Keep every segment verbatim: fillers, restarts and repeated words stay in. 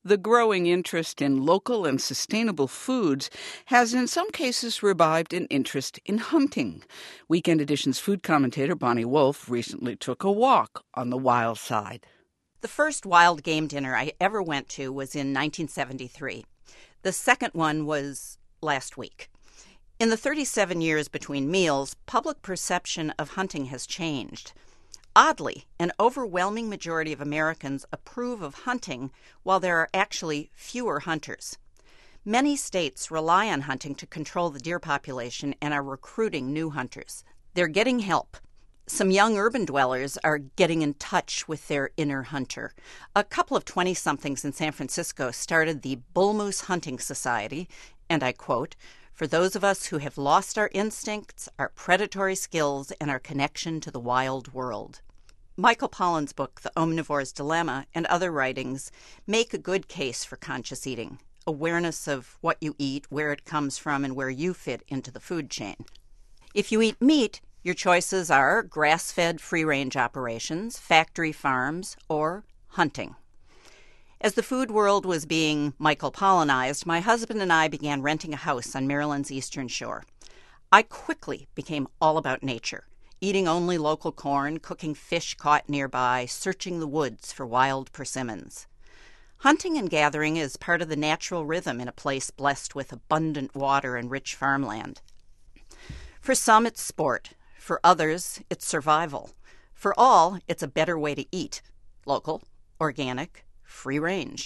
The growing interest in local and sustainable foods has in some cases revived an interest in hunting. Weekend Edition's food commentator Bonnie Wolf recently took a walk on the wild side. The first wild game dinner I ever went to was in nineteen seventy-three. The second one was last week. In the thirty-seven years between meals, public perception of hunting has changed. Oddly, an overwhelming majority of Americans approve of hunting while there are actually fewer hunters. Many states rely on hunting to control the deer population and are recruiting new hunters. They're getting help. Some young urban dwellers are getting in touch with their inner hunter. A couple of twenty-somethings in San Francisco started the Bull Moose Hunting Society, and I quote, "For those of us who have lost our instincts, our predatory skills, and our connection to the wild world." Michael Pollan's book, The Omnivore's Dilemma, and other writings make a good case for conscious eating, awareness of what you eat, where it comes from, and where you fit into the food chain. If you eat meat, your choices are grass-fed free-range operations, factory farms, or hunting. As the food world was being Michael Pollanized, my husband and I began renting a house on Maryland's Eastern Shore. I quickly became all about nature, eating only local corn, cooking fish caught nearby, searching the woods for wild persimmons. Hunting and gathering is part of the natural rhythm in a place blessed with abundant water and rich farmland. For some, it's sport. For others, it's survival. For all, it's a better way to eat. Local, organic, free range.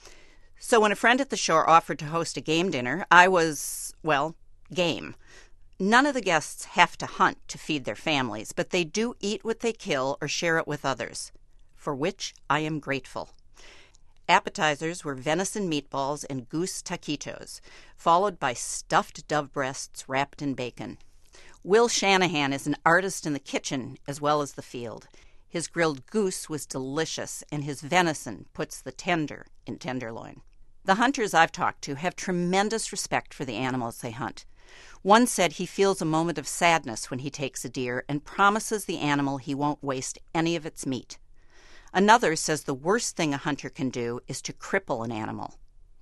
So when a friend at the shore offered to host a game dinner, I was, well, game. None of the guests have to hunt to feed their families, but they do eat what they kill or share it with others, for which I am grateful. Appetizers were venison meatballs and goose taquitos, followed by stuffed dove breasts wrapped in bacon. Will Shanahan is an artist in the kitchen as well as the field. His grilled goose was delicious, and his venison puts the tender in tenderloin. The hunters I've talked to have tremendous respect for the animals they hunt. One said he feels a moment of sadness when he takes a deer and promises the animal he won't waste any of its meat. Another says the worst thing a hunter can do is to cripple an animal.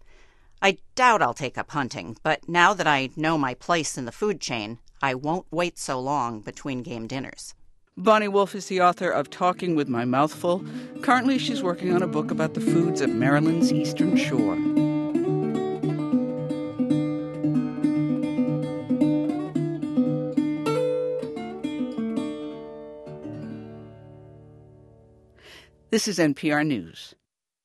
I doubt I'll take up hunting, but now that I know my place in the food chain, I won't wait so long between game dinners. Bonnie Wolf is the author of Talking with My Mouth Full. Currently, she's working on a book about the foods of Maryland's Eastern Shore. This is N P R News.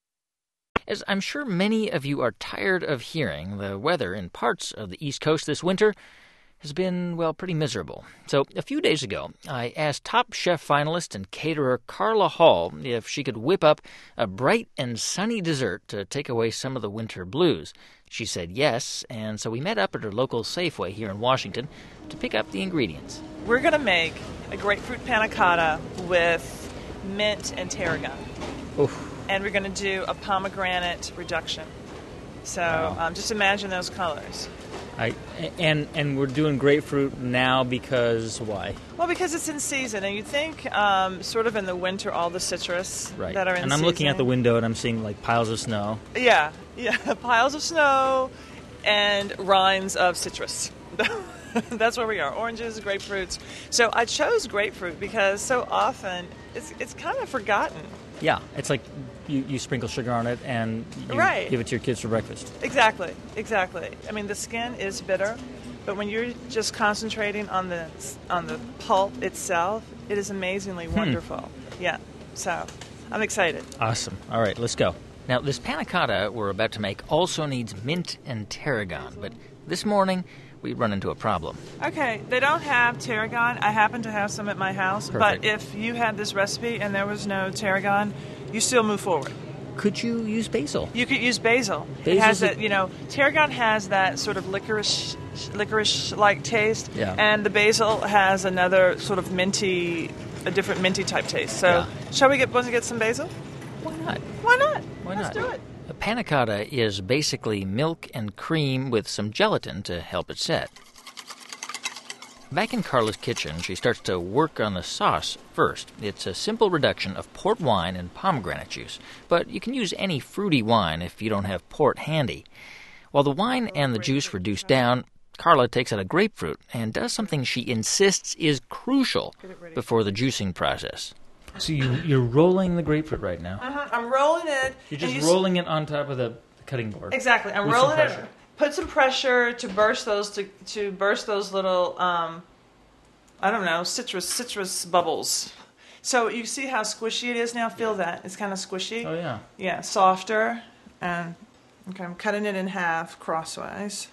As I'm sure many of you are tired of hearing, the weather in parts of the East Coast this winter has been, well, pretty miserable. So a few days ago, I asked Top Chef finalist and caterer Carla Hall if she could whip up a bright and sunny dessert to take away some of the winter blues. She said yes, and so we met up at her local Safeway here in Washington to pick up the ingredients. We're going to make a grapefruit panna cotta with mint and tarragon. Oof. And we're going to do a pomegranate reduction. So Wow. um, just imagine those colors. I and and we're doing grapefruit now because why? Well, because it's in season, and you think um, sort of in the winter all the citrus Right. that are in and I'm season. looking at the window and I'm seeing like piles of snow. Yeah, yeah, piles of snow and rinds of citrus. That's where we are, oranges, grapefruits. So I chose grapefruit because so often it's it's kind of forgotten. Yeah, it's like you, you sprinkle sugar on it and you Right. give it to your kids for breakfast. Exactly, exactly. I mean, the skin is bitter, but when you're just concentrating on the on the pulp itself, it is amazingly wonderful. Yeah, so I'm excited. Awesome. All right, let's go. Now, this panna cotta we're about to make also needs mint and tarragon, but this morning we run into a problem. Okay, they don't have tarragon. I happen to have some at my house, Perfect. but if you had this recipe and there was no tarragon, you still move forward. Could you use basil? You could use basil. It Basil's has a- that, you know, tarragon has that sort of licorice, licorice-like taste, Yeah. and the basil has another sort of minty, a different minty type taste. So, Yeah. shall we get want to get some basil? Why not? Why not? Why Let's not? do it. A panna cotta is basically milk and cream with some gelatin to help it set. Back in Carla's kitchen, she starts to work on the sauce first. It's a simple reduction of port wine and pomegranate juice, but you can use any fruity wine if you don't have port handy. While the wine and the juice reduce down, Carla takes out a grapefruit and does something she insists is crucial before the juicing process. So you, you're rolling the grapefruit right now. Uh-huh. I'm rolling it. You're just you rolling it on top of the cutting board. Exactly. I'm with rolling some it. pressure. Put some pressure to burst those to to burst those little um, I don't know citrus citrus bubbles. So you see how squishy it is now. Feel that it's kind of squishy. Oh yeah. Yeah, softer. And okay, I'm cutting it in half crosswise.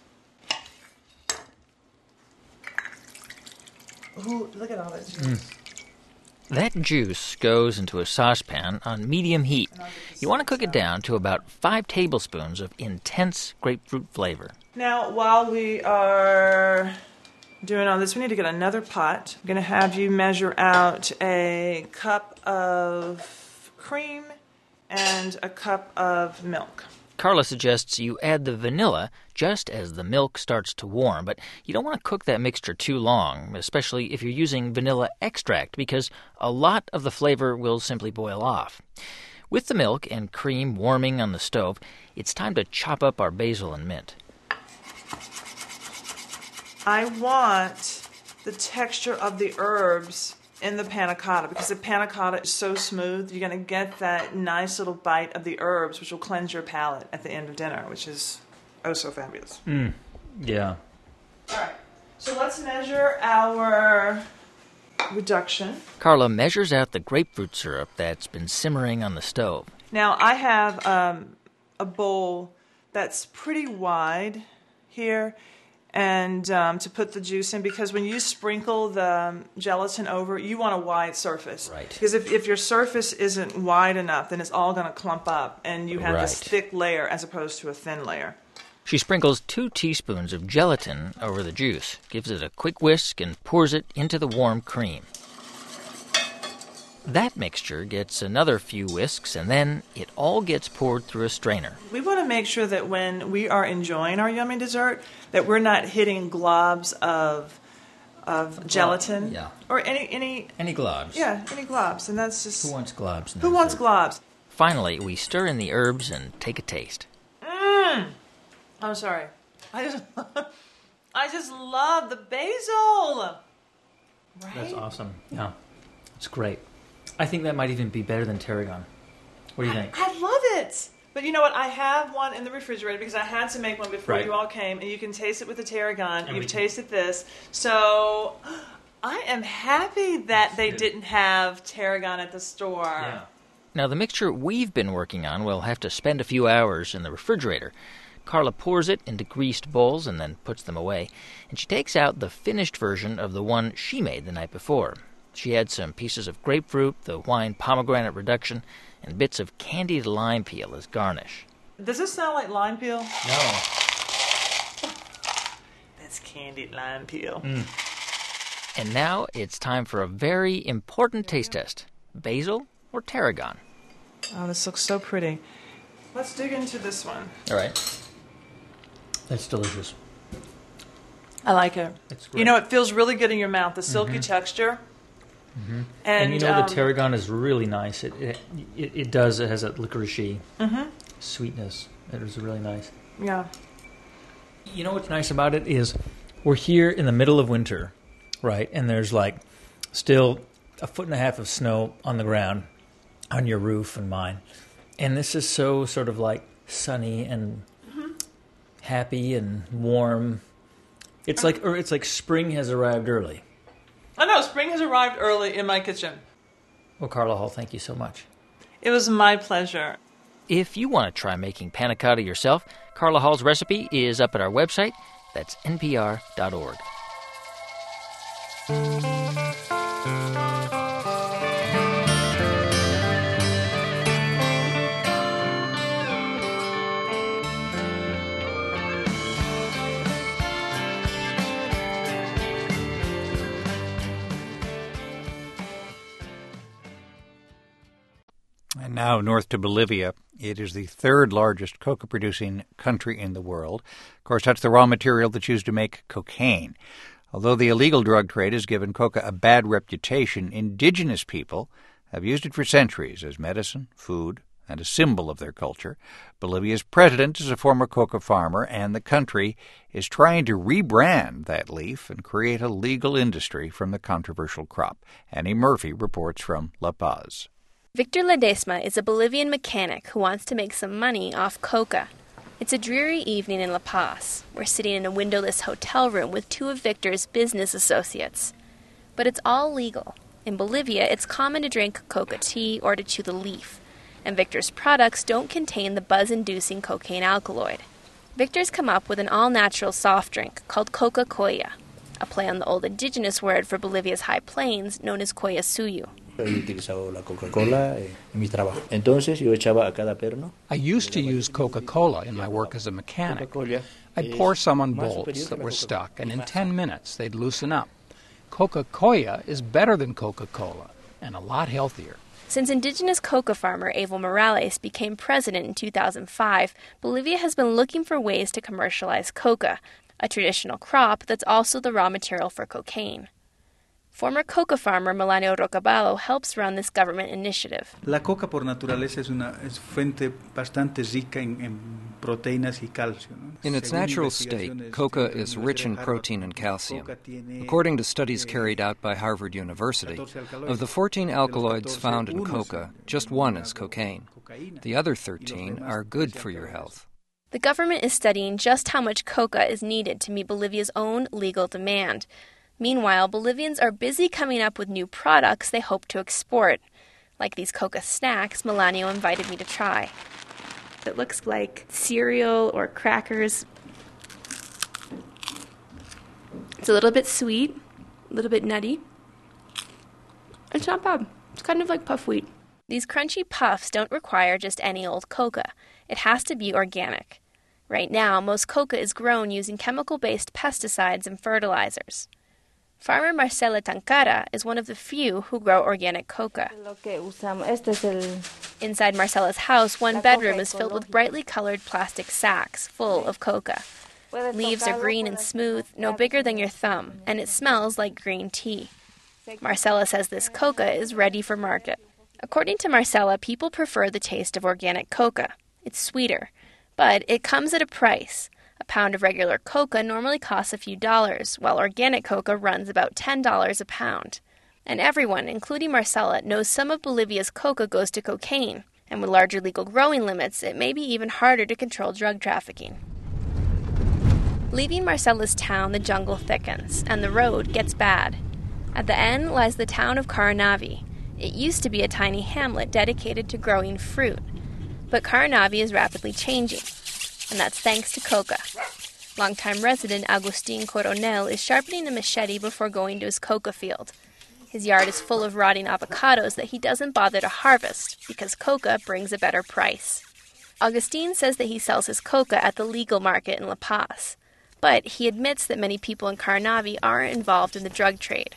Ooh, look at all that juice. Mm. That juice goes into a saucepan on medium heat. You want to cook it down to about five tablespoons of intense grapefruit flavor. Now, while we are doing all this, we need to get another pot. I'm going to have you measure out a cup of cream and a cup of milk. Carla suggests you add the vanilla just as the milk starts to warm, but you don't want to cook that mixture too long, especially if you're using vanilla extract, because a lot of the flavor will simply boil off. With the milk and cream warming on the stove, it's time to chop up our basil and mint. I want the texture of the herbs in the panna cotta, because the panna cotta is so smooth, you're going to get that nice little bite of the herbs, which will cleanse your palate at the end of dinner, which is oh so fabulous. Mm. Yeah. All right, so let's measure our reduction. Carla measures out the grapefruit syrup that's been simmering on the stove. Now, I have um, a bowl that's pretty wide here, and um, to put the juice in, because when you sprinkle the um, gelatin over, you want a wide surface. Right. Because if, if your surface isn't wide enough, then it's all going to clump up, and you have Right. this thick layer as opposed to a thin layer. She sprinkles two teaspoons of gelatin over the juice, gives it a quick whisk, and pours it into the warm cream. That mixture gets another few whisks, and then it all gets poured through a strainer. We want to make sure that when we are enjoying our yummy dessert, that we're not hitting globs of of gelatin. Yeah. Or any, any, Any globs? yeah, any globs. And that's just... Who wants globs? in Who their wants food? globs? Finally, we stir in the herbs and take a taste. Mmm. I'm sorry. I just, I just love the basil. Right? That's awesome. Yeah, it's great. I think that might even be better than tarragon. What do you think? I love it. But you know what? I have one in the refrigerator because I had to make one before Right. you all came, and you can taste it with the tarragon. And You've we can- tasted this, so I am happy that they good. didn't have tarragon at the store. Now, the mixture we've been working on will have to spend a few hours in the refrigerator. Carla pours it into greased bowls and then puts them away, and she takes out the finished version of the one she made the night before. She adds some pieces of grapefruit, the wine pomegranate reduction, and bits of candied lime peel as garnish. Does this sound like lime peel? No. That's candied lime peel. Mm. And now it's time for a very important taste test. Basil or tarragon? Oh, this looks so pretty. Let's dig into this one. All right. That's delicious. I like it. It's great. You know, it feels really good in your mouth, the silky Mm-hmm. texture. Mm-hmm. And, And, you know, um, the tarragon is really nice. It it, it, it does. It has that licorice Mm-hmm. sweetness. It is really nice. Yeah. You know what's nice about it is we're here in the middle of winter, right? And there's like still a foot and a half of snow on the ground on your roof and mine. And this is so sort of like sunny and Mm-hmm. happy and warm. It's like or it's like spring has arrived early. I know, spring has arrived early in my kitchen. Well, Carla Hall, thank you so much. It was my pleasure. If you want to try making panna cotta yourself, Carla Hall's recipe is up at our website. That's N P R dot org. And now north to Bolivia. It is the third largest coca-producing country in the world. Of course, that's the raw material that's used to make cocaine. Although the illegal drug trade has given coca a bad reputation, indigenous people have used it for centuries as medicine, food, and a symbol of their culture. Bolivia's president is a former coca farmer, and the country is trying to rebrand that leaf and create a legal industry from the controversial crop. Annie Murphy reports from La Paz. Victor Ledesma is a Bolivian mechanic who wants to make some money off coca. It's a dreary evening in La Paz. We're sitting in a windowless hotel room with two of Victor's business associates. But it's all legal. In Bolivia, it's common to drink coca tea or to chew the leaf, and Victor's products don't contain the buzz-inducing cocaine alkaloid. Victor's come up with an all-natural soft drink called Coca-Cola, a play on the old indigenous word for Bolivia's high plains known as Collasuyo. I used to use Coca-Cola in my work as a mechanic. I'd pour some on bolts that were stuck, and in ten minutes they'd loosen up. Coca-Cola is better than Coca-Cola, and a lot healthier. Since indigenous coca farmer Evo Morales became president in two thousand five, Bolivia has been looking for ways to commercialize coca, a traditional crop that's also the raw material for cocaine. Former coca farmer Melanio Rocabado helps run this government initiative. La coca por naturaleza es una es fuente bastante rica en, en proteínas y calcio. In its natural state, coca is rich in protein and calcium. According to studies carried out by Harvard University, of the fourteen alkaloids found in coca, just one is cocaine. The other thirteen are good for your health. The government is studying just how much coca is needed to meet Bolivia's own legal demand. Meanwhile, Bolivians are busy coming up with new products they hope to export, like these coca snacks Melanio invited me to try. It looks like cereal or crackers. It's a little bit sweet, a little bit nutty. It's not bad. It's kind of like puff wheat. These crunchy puffs don't require just any old coca. It has to be organic. Right now, most coca is grown using chemical-based pesticides and fertilizers. Farmer Marcela Tancara is one of the few who grow organic coca. Inside Marcela's house, one bedroom is filled with brightly colored plastic sacks full of coca. Leaves are green and smooth, no bigger than your thumb, and it smells like green tea. Marcela says this coca is ready for market. According to Marcela, people prefer the taste of organic coca. It's sweeter, but it comes at a price. A pound of regular coca normally costs a few dollars, while organic coca runs about ten dollars a pound. And everyone, including Marcela, knows some of Bolivia's coca goes to cocaine, and with larger legal growing limits, it may be even harder to control drug trafficking. Leaving Marcela's town, the jungle thickens, and the road gets bad. At the end lies the town of Caranavi. It used to be a tiny hamlet dedicated to growing fruit, but Caranavi is rapidly changing. And that's thanks to coca. Longtime resident Agustin Coronel is sharpening a machete before going to his coca field. His yard is full of rotting avocados that he doesn't bother to harvest because coca brings a better price. Agustin says that he sells his coca at the legal market in La Paz, but he admits that many people in Caranavi aren't involved in the drug trade.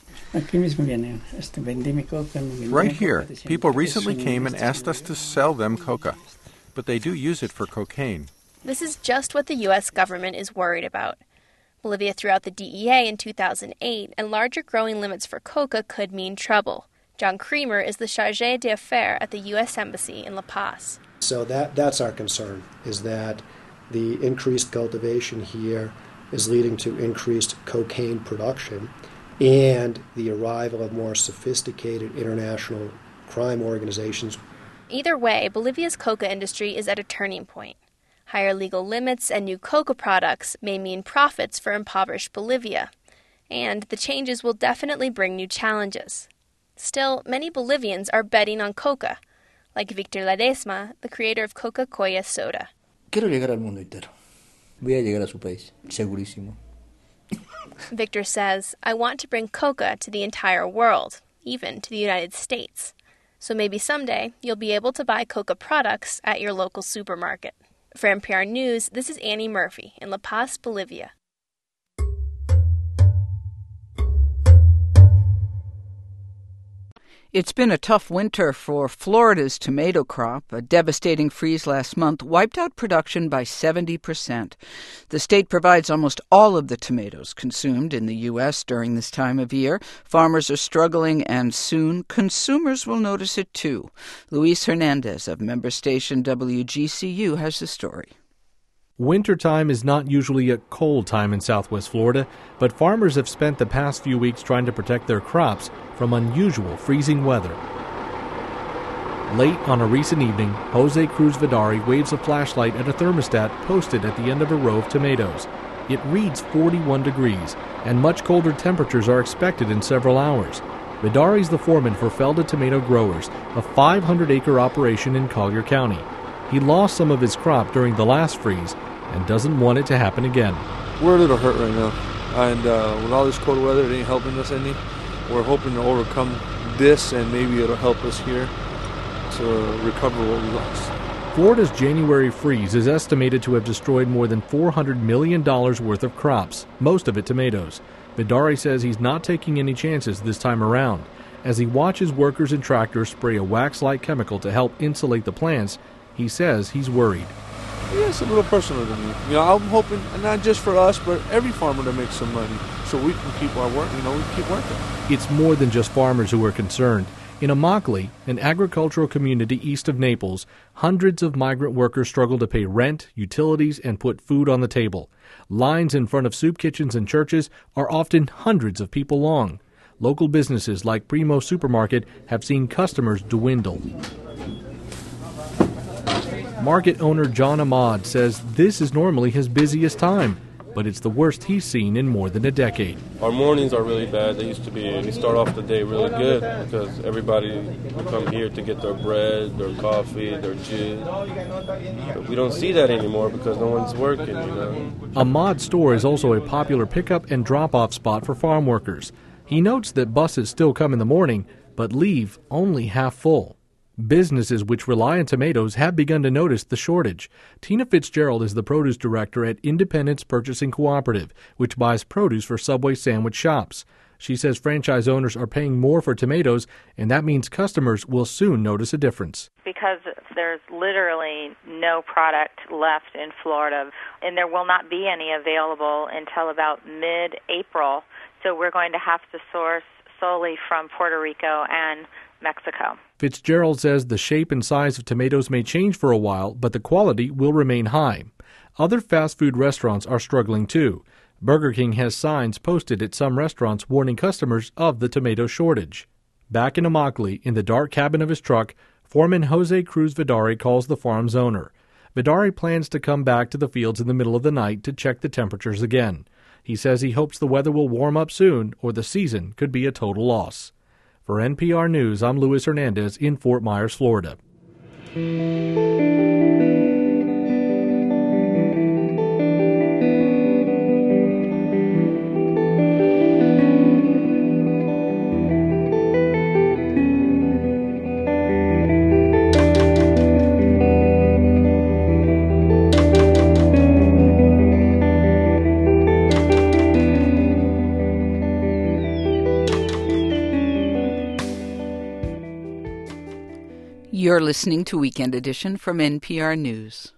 Right here, people recently came and asked us to sell them coca, but they do use it for cocaine. This is just what the U S government is worried about. Bolivia threw out the D E A in two thousand eight, and larger growing limits for coca could mean trouble. John Creamer is the chargé d'affaires at the U S Embassy in La Paz. So that that's our concern, is that the increased cultivation here is leading to increased cocaine production and the arrival of more sophisticated international crime organizations. Either way, Bolivia's coca industry is at a turning point. Higher legal limits and new coca products may mean profits for impoverished Bolivia, and the changes will definitely bring new challenges. Still, many Bolivians are betting on coca, like Victor Ledesma, the creator of Coca-Cola soda. Quiero llegar al mundo entero. Voy a llegar a su país, segurísimo. Victor says, I want to bring coca to the entire world, even to the United States. So maybe someday you'll be able to buy coca products at your local supermarket. For N P R News, this is Annie Murphy in La Paz, Bolivia. It's been a tough winter for Florida's tomato crop. A devastating freeze last month wiped out production by seventy percent. The state provides almost all of the tomatoes consumed in the U S during this time of year. Farmers are struggling, and soon consumers will notice it too. Luis Hernandez of member station W G C U has the story. Wintertime is not usually a cold time in southwest Florida, but farmers have spent the past few weeks trying to protect their crops from unusual freezing weather. Late on a recent evening, Jose Cruz Vidari waves a flashlight at a thermostat posted at the end of a row of tomatoes. It reads forty-one degrees, and much colder temperatures are expected in several hours. Vidari is the foreman for Felda Tomato Growers, a five hundred acre operation in Collier County. He lost some of his crop during the last freeze and doesn't want it to happen again. We're a little hurt right now, and uh, with all this cold weather, it ain't helping us any. We're hoping to overcome this, and maybe it'll help us here to recover what we lost. Florida's January freeze is estimated to have destroyed more than four hundred million dollars worth of crops, most of it tomatoes. Vidari says he's not taking any chances this time around. As he watches workers and tractors spray a wax-like chemical to help insulate the plants, he says he's worried. Yeah, it's a little personal to me. You know, I'm hoping, not just for us, but every farmer to make some money so we can keep our work, you know, we can keep working. It's more than just farmers who are concerned. In Immokalee, an agricultural community east of Naples, hundreds of migrant workers struggle to pay rent, utilities, and put food on the table. Lines in front of soup kitchens and churches are often hundreds of people long. Local businesses like Primo Supermarket have seen customers dwindle. Market owner John Ahmad says this is normally his busiest time, but it's the worst he's seen in more than a decade. Our mornings are really bad. They used to be, we start off the day really good because everybody would come here to get their bread, their coffee, their juice. But we don't see that anymore because no one's working, you know. Ahmad's store is also a popular pickup and drop-off spot for farm workers. He notes that buses still come in the morning, but leave only half full. Businesses which rely on tomatoes have begun to notice the shortage. Tina Fitzgerald is the produce director at Independence Purchasing Cooperative, which buys produce for Subway sandwich shops. She says franchise owners are paying more for tomatoes, and that means customers will soon notice a difference. Because there's literally no product left in Florida, and there will not be any available until about mid-April, so we're going to have to source solely from Puerto Rico and Mexico. Fitzgerald says the shape and size of tomatoes may change for a while, but the quality will remain high. Other fast food restaurants are struggling too. Burger King has signs posted at some restaurants warning customers of the tomato shortage. Back in Immokalee, in the dark cabin of his truck, foreman Jose Cruz Vidari calls the farm's owner. Vidari plans to come back to the fields in the middle of the night to check the temperatures again. He says he hopes the weather will warm up soon, or the season could be a total loss. For N P R News, I'm Luis Hernandez in Fort Myers, Florida. You're listening to Weekend Edition from N P R News.